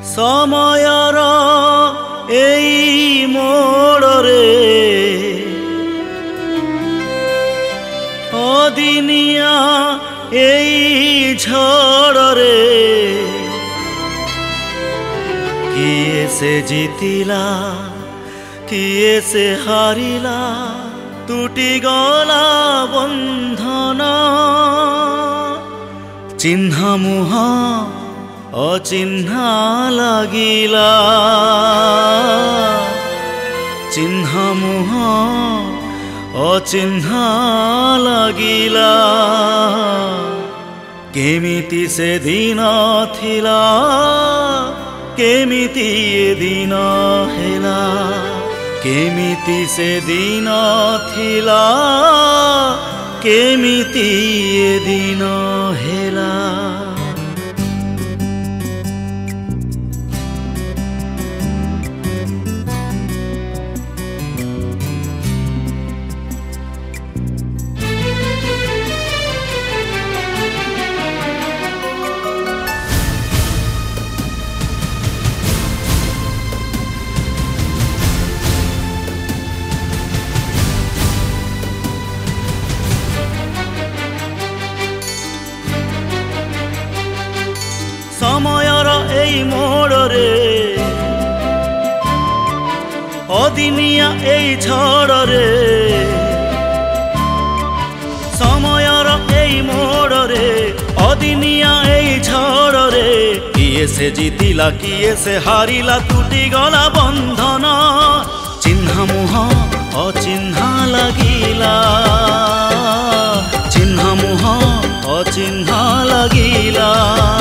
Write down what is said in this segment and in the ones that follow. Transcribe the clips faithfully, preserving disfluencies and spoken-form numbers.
समयर एई मोड़रे अदिनिया एई झड़रे किए से जीतिला किए से हारिला टूटी गला बंधन चिन्ह मुहा अचिन्हा लागिला चिन्ह मुहा अचिन्हा लागिला केमिति से दिन थिला केमिति ए दिन हेला केमिति से दिन थिला केमिति ए दिन हेला। समयर एई मोड़रे अदिनिया एई झड़रे समयर एई मोड़रे अदिनिया एई झड़रे किए से जीतिला किए से हारिला टूटी गला बंधन चिन्ह मुहा अचिन्हा लागिला चिन्ह मुहा अचिन्हा लागिला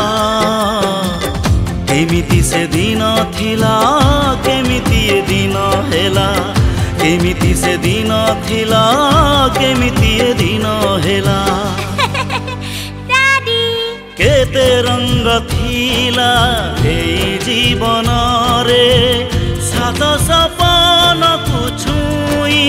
केमिति से दिन थिला केमिति ए दिन हेला केमिति से दिन थिला केमिति ए दिन हेला केते रंग थिला एई जीवन रे सात सपन को छुई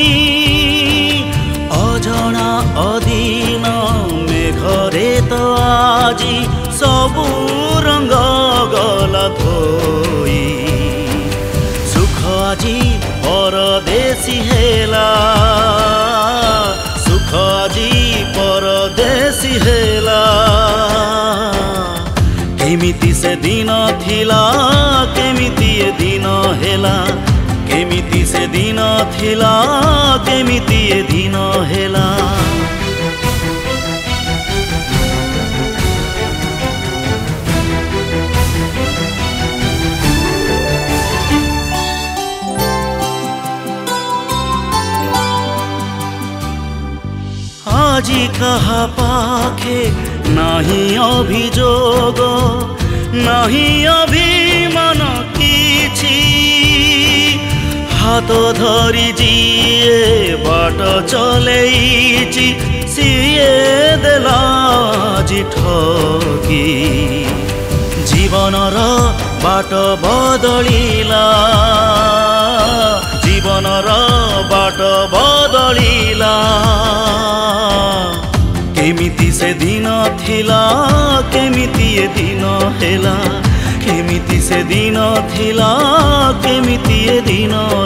अजना अधीन मेघरे तो आजी सबू रंग गला धोई सुख आजी परदेसी हेला सुख आजी परदेसी हेला केमिति से दिन थिला केमिति ए दिन हेला केमिति से दिन थिला केमिति ए दिन हेला। आजी कहा पाखे नहीं अभियोग नहीं अभिमान किछि हाथ धरी जीए बाट चलेइछि सिए देला जी ठकी जीवनर बाट बदलिला जीवनर बाट बदलिला केमिति से दिन थिला केमिति ए दिन हेला केमिति से दिन थिला केमिति ए दिन